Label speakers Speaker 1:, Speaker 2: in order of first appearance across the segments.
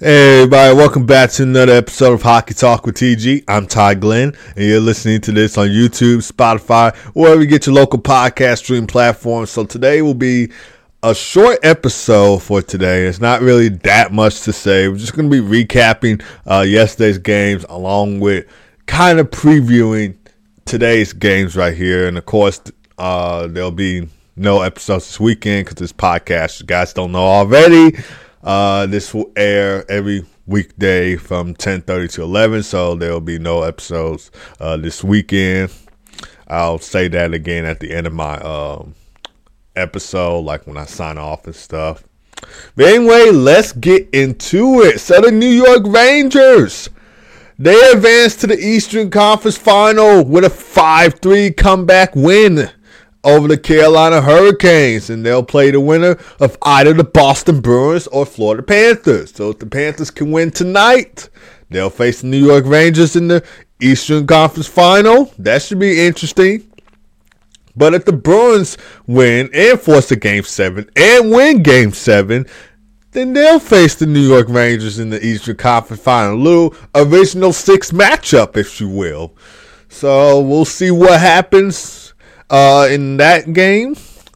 Speaker 1: Hey everybody, welcome back to another episode of Hockey Talk with TG. I'm Ty Glenn, and you're listening to this on YouTube, Spotify, wherever you get your local podcast stream platforms. So today will be a short episode for today. It's not really that much to say. We're just going to be recapping yesterday's games along with kind of previewing today's games right here. And of course, there'll be no episodes this weekend because this podcast, you guys don't know already. This will air every weekday from 10:30 to 11, so there will be no episodes this weekend. I'll say that again at the end of my episode, like when I sign off and stuff. But anyway, let's get into it. So the New York Rangers, they advanced to the Eastern Conference Final with a 5-3 comeback win over the Carolina Hurricanes, and they'll play the winner of either the Boston Bruins or Florida Panthers. So if the Panthers can win tonight, they'll face the New York Rangers in the Eastern Conference Final. That should be interesting. But if the Bruins win and force a Game 7 and win Game 7, then they'll face the New York Rangers in the Eastern Conference Final. A little original six matchup, if you will. So we'll see what happens in that game.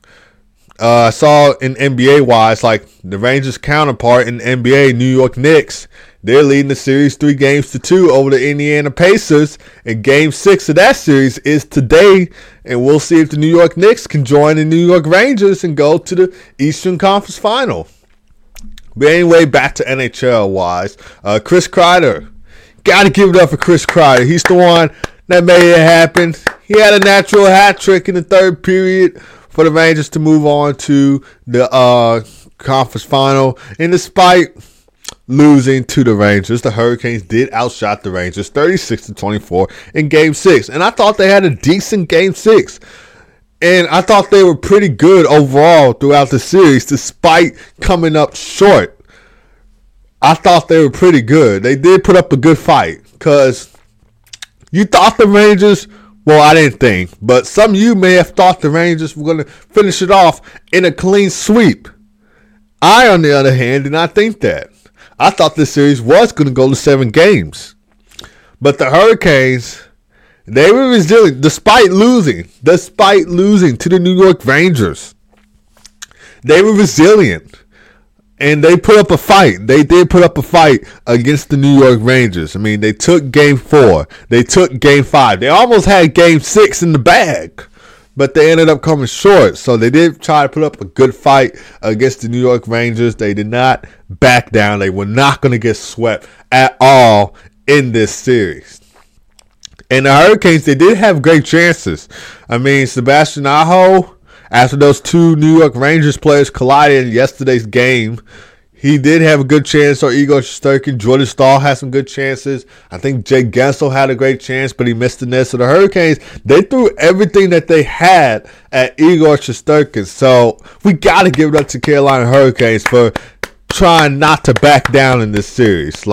Speaker 1: I saw in NBA-wise, like the Rangers' counterpart in the NBA, New York Knicks, they're leading the series 3-2 over the Indiana Pacers. And Game 6 of that series is today. And we'll see if the New York Knicks can join the New York Rangers and go to the Eastern Conference Final. But anyway, back to NHL-wise. Chris Kreider. Got to give it up for Chris Kreider. He's the one that made it happen. He had a natural hat trick in the third period for the Rangers to move on to the conference final. And despite losing to the Rangers, the Hurricanes did outshot the Rangers 36-24 in Game 6. And I thought they had a decent Game 6. And I thought they were pretty good overall throughout the series, despite coming up short. I thought they were pretty good. They did put up a good fight, because you thought the Rangers, well, I didn't think, but some of you may have thought the Rangers were going to finish it off in a clean sweep. I, on the other hand, did not think that. I thought this series was going to go to 7 games. But the Hurricanes, they were resilient despite losing to the New York Rangers. They were resilient. And they put up a fight. They did put up a fight against the New York Rangers. I mean, they took Game 4. They took Game 5. They almost had Game 6 in the bag. But they ended up coming short. So they did try to put up a good fight against the New York Rangers. They did not back down. They were not going to get swept at all in this series. And the Hurricanes, they did have great chances. I mean, Sebastian Aho, after those two New York Rangers players collided in yesterday's game, he did have a good chance. Or Igor Shesterkin, Jordan Staal had some good chances. I think Jake Guentzel had a great chance, but he missed the net. So the Hurricanes, they threw everything that they had at Igor Shesterkin. So we got to give it up to Carolina Hurricanes for trying not to back down in this series.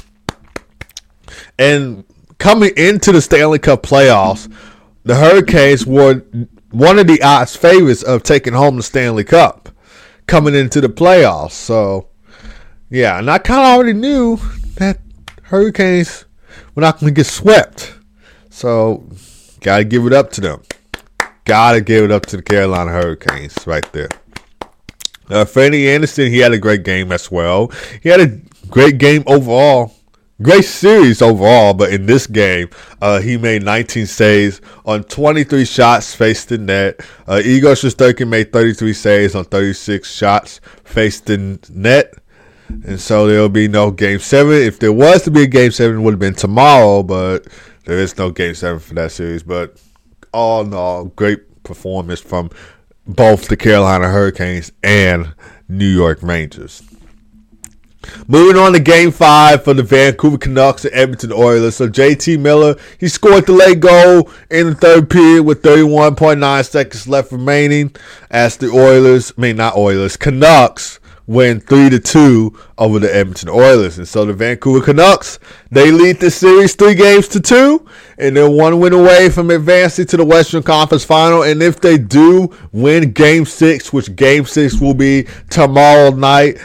Speaker 1: And coming into the Stanley Cup playoffs, the Hurricanes were one of the odds favorites of taking home the Stanley Cup coming into the playoffs. So, yeah, and I kind of already knew that Hurricanes were not going to get swept. So, got to give it up to them. Got to give it up to the Carolina Hurricanes right there. Freddie Anderson, he had a great game as well. He had a great game overall. Great series overall, but in this game, he made 19 saves on 23 shots faced in net. Igor Shesterkin made 33 saves on 36 shots faced in net. And so there will be no Game 7. If there was to be a Game 7, it would have been tomorrow, but there is no Game 7 for that series. But all in all, great performance from both the Carolina Hurricanes and New York Rangers. Moving on to Game 5 for the Vancouver Canucks and Edmonton Oilers. So JT Miller, he scored the late goal in the third period with 31.9 seconds left remaining as the Canucks win 3-2 over the Edmonton Oilers. And so the Vancouver Canucks, they lead the series 3-2, and they're one win away from advancing to the Western Conference Final. And if they do win Game 6, which Game 6 will be tomorrow night,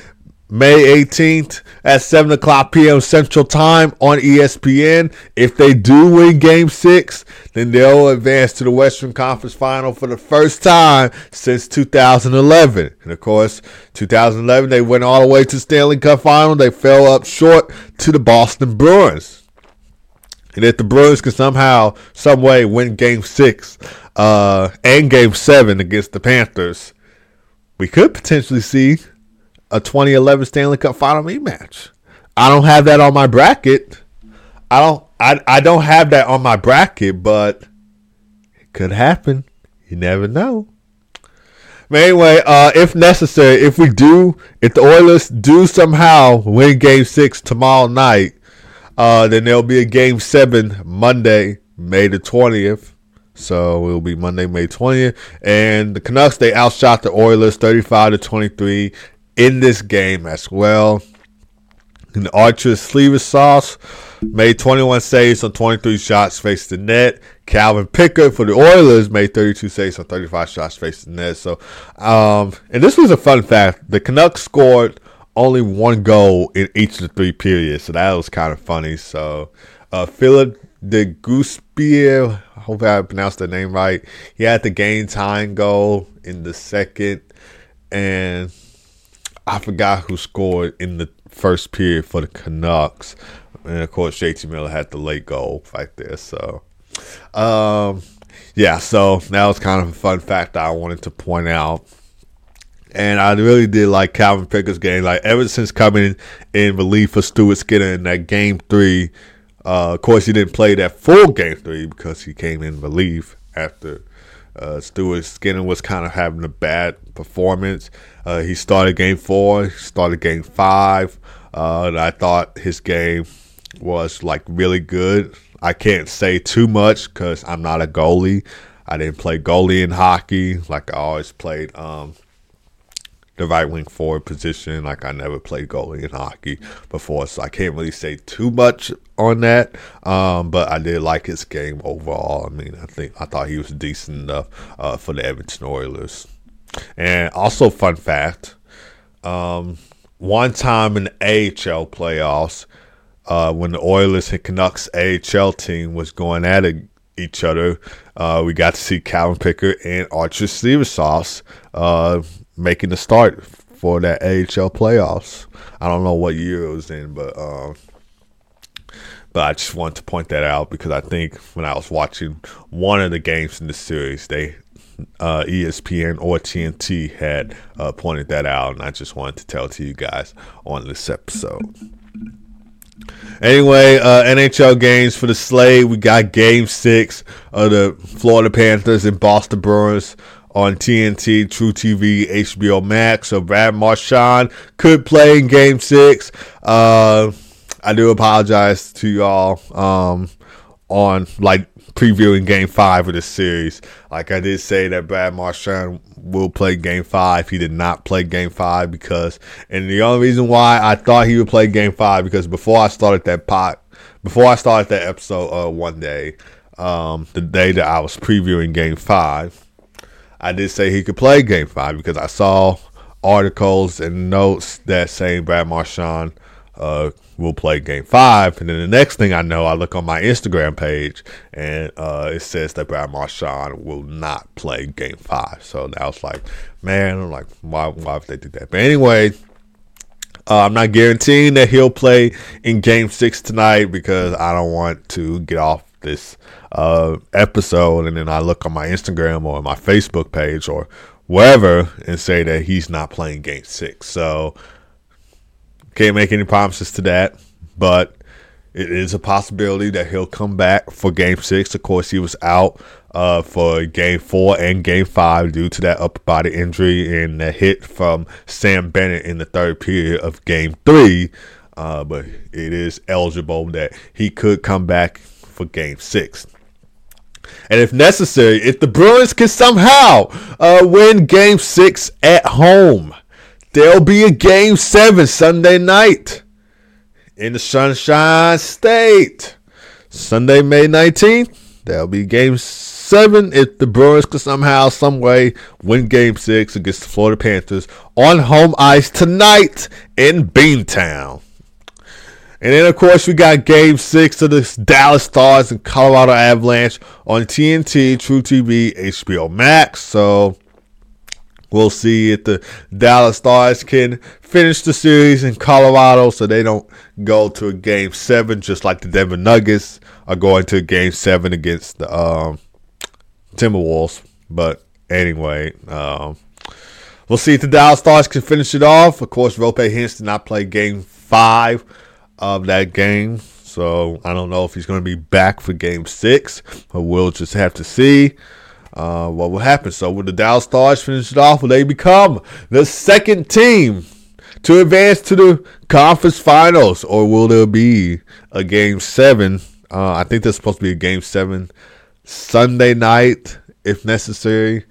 Speaker 1: May 18th at 7 o'clock p.m. Central Time on ESPN. If they do win Game 6, then they'll advance to the Western Conference Final for the first time since 2011. And, of course, 2011, they went all the way to the Stanley Cup Final. They fell up short to the Boston Bruins. And if the Bruins can somehow, some way win Game 6 and Game 7 against the Panthers, we could potentially see a 2011 Stanley Cup Final rematch. I don't have that on my bracket. I don't have that on my bracket, but it could happen. You never know. But anyway, if necessary, if the Oilers do somehow win Game 6 tomorrow night, then there'll be a Game 7 Monday, May the 20th. So it'll be Monday, May 20th. And the Canucks, they outshot the Oilers 35-23 in this game as well. And Archer Slivasov made 21 saves on 23 shots faced the net. Calvin Pickard for the Oilers made 32 saves on 35 shots faced the net. So, and this was a fun fact. The Canucks scored only one goal in each of the three periods. So that was kind of funny. So, Philip de Gouspier, I hope I pronounced the name right. He had the game tying goal in the second. And I forgot who scored in the first period for the Canucks. And, of course, JT Miller had the late goal right there. So, yeah, so that was kind of a fun fact that I wanted to point out. And I really did like Calvin Pickard's game. Like, ever since coming in relief for Stuart Skinner in that Game 3, of course, he didn't play that full Game 3 because he came in relief after Stuart Skinner was kind of having a bad performance. He started Game 4, started Game 5, and I thought his game was like really good. I can't say too much because I'm not a goalie. I didn't play goalie in hockey. Like I always played the right wing forward position. Like I never played goalie in hockey before, so I can't really say too much on that. But I did like his game overall. I mean, I thought he was decent enough for the Edmonton Oilers. And also, fun fact, one time in the AHL playoffs, when the Oilers and Canucks AHL team was going at each other, we got to see Calvin Pickard and Archer Slivasov making the start for that AHL playoffs. I don't know what year it was in, but I just wanted to point that out because I think when I was watching one of the games in the series, ESPN or TNT had pointed that out, and I just wanted to tell it to you guys on this episode. Anyway, NHL games for the slate. We got Game 6 of the Florida Panthers and Boston Bruins on TNT, True TV, HBO Max. So Brad Marchand could play in Game 6. I do apologize to y'all on like previewing Game 5 of the series. Like I did say that Brad Marchand will play Game 5. He did not play Game 5 and the only reason why I thought he would play Game 5 because before I started that episode one day, the day that I was previewing Game 5, I did say he could play Game 5 because I saw articles and notes that saying Brad Marchand will play Game 5. And then the next thing I know, I look on my Instagram page and it says that Brad Marchand will not play Game 5. So I was like, man, I'm like, why would they do that? But anyway, I'm not guaranteeing that he'll play in Game 6 tonight because I don't want to get off this episode and then I look on my Instagram or my Facebook page or wherever and say that he's not playing Game 6. So can't make any promises to that, but it is a possibility that he'll come back for Game 6. Of course, he was out for Game 4 and Game 5 due to that upper body injury and the hit from Sam Bennett in the third period of Game 3. But it is eligible that he could come back for Game 6. And if necessary, if the Bruins can somehow win Game 6 at home, there'll be a Game 7 Sunday night in the Sunshine State. Sunday, May 19th, there'll be Game 7 if the Bruins could somehow, some way win Game 6 against the Florida Panthers on home ice tonight in Beantown. And then, of course, we got Game 6 of the Dallas Stars and Colorado Avalanche on TNT, True TV, HBO Max. So we'll see if the Dallas Stars can finish the series in Colorado so they don't go to a Game 7 just like the Denver Nuggets are going to a Game 7 against the Timberwolves. But anyway, we'll see if the Dallas Stars can finish it off. Of course, Roope Hintz did not play Game 5 of that game, so I don't know if he's going to be back for Game 6, but we'll just have to see what will happen. So will the Dallas Stars finish it off? Will they become the second team to advance to the conference finals, or will there be a Game 7? I think there's supposed to be a Game 7 Sunday night if necessary.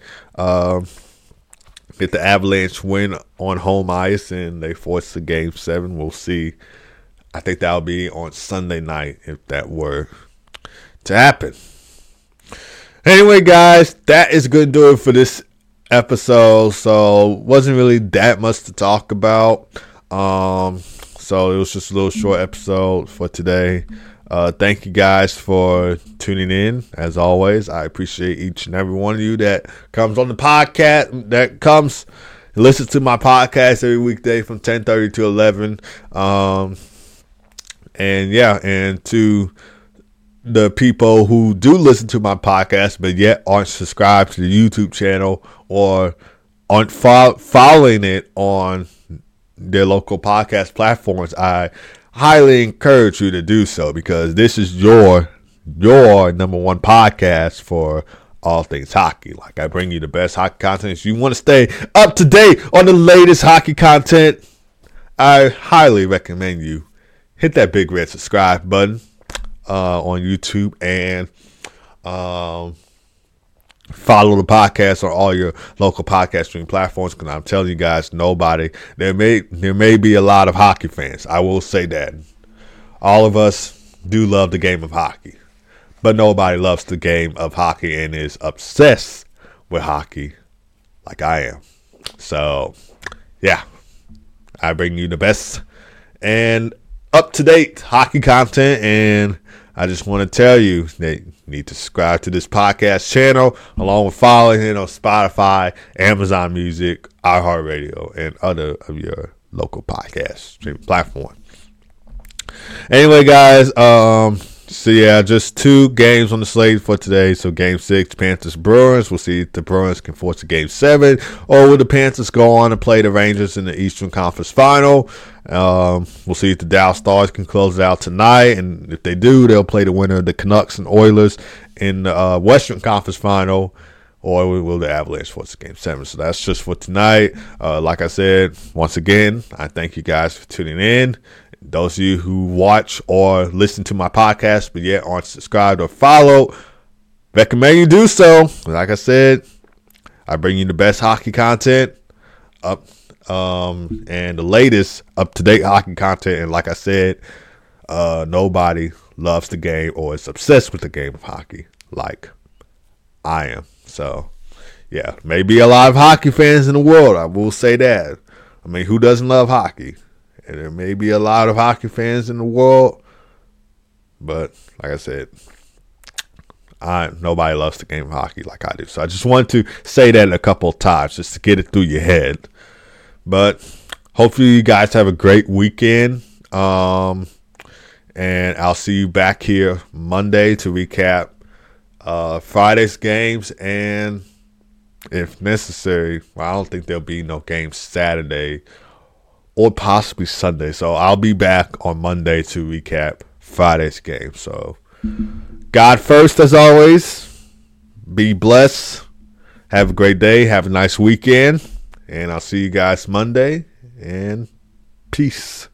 Speaker 1: If the Avalanche win on home ice and they force a Game 7, we'll see. I think that'll be on Sunday night if that were to happen. Anyway, guys, that is going to do it for this episode. So, wasn't really that much to talk about. So, it was just a little short episode for today. Thank you guys for tuning in. As always, I appreciate each and every one of you that comes on the podcast, that comes and listens to my podcast every weekday from 10:30 to 11. And to the people who do listen to my podcast but yet aren't subscribed to the YouTube channel or aren't following it on their local podcast platforms, I highly encourage you to do so, because this is your number one podcast for all things hockey. Like, I bring you the best hockey content. If you want to stay up to date on the latest hockey content, I highly recommend you hit that big red subscribe button on YouTube and follow the podcast on all your local podcast streaming platforms. Because I'm telling you guys, there may be a lot of hockey fans. I will say that all of us do love the game of hockey, but nobody loves the game of hockey and is obsessed with hockey like I am. So, yeah, I bring you the best and up-to-date hockey content, and I just want to tell you that you need to subscribe to this podcast channel along with following it on Spotify, Amazon Music, iHeartRadio, and other of your local podcast streaming platforms. Anyway, guys, so yeah, just 2 games on the slate for today. So Game 6, Panthers-Bruins. We'll see if the Bruins can force a Game 7, or will the Panthers go on and play the Rangers in the Eastern Conference Final. We'll see if the Dallas Stars can close it out tonight, and if they do, they'll play the winner of the Canucks and Oilers in the Western Conference Final, or will the Avalanche force a Game 7. So that's just for tonight. Like I said, once again, I thank you guys for tuning in. Those of you who watch or listen to my podcast but yet aren't subscribed or followed, recommend you do so. Like I said, I bring you the best hockey content up and the latest up-to-date hockey content. And like I said, nobody loves the game or is obsessed with the game of hockey like I am. So, yeah, maybe a lot of hockey fans in the world. I will say that. I mean, who doesn't love hockey? And there may be a lot of hockey fans in the world, but like I said, nobody loves the game of hockey like I do. So I just wanted to say that a couple of times just to get it through your head. But hopefully you guys have a great weekend. And I'll see you back here Monday to recap Friday's games. And if necessary, well, I don't think there'll be no games Saturday or possibly Sunday. So I'll be back on Monday to recap Friday's game. So God first, as always. Be blessed. Have a great day. Have a nice weekend. And I'll see you guys Monday. And peace.